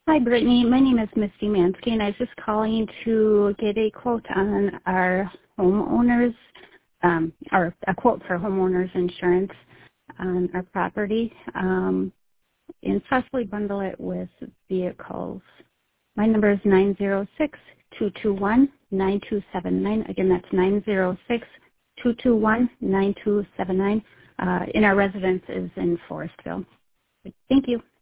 Hi, Brittany. My name is Misty Mansky, and I was just calling to get a quote on our homeowners, or a quote for homeowners insurance on our property, and possibly bundle it with vehicles. My number is 906-221-9279. Again, that's 906-221-9279. And our residence is in Forestville. Thank you.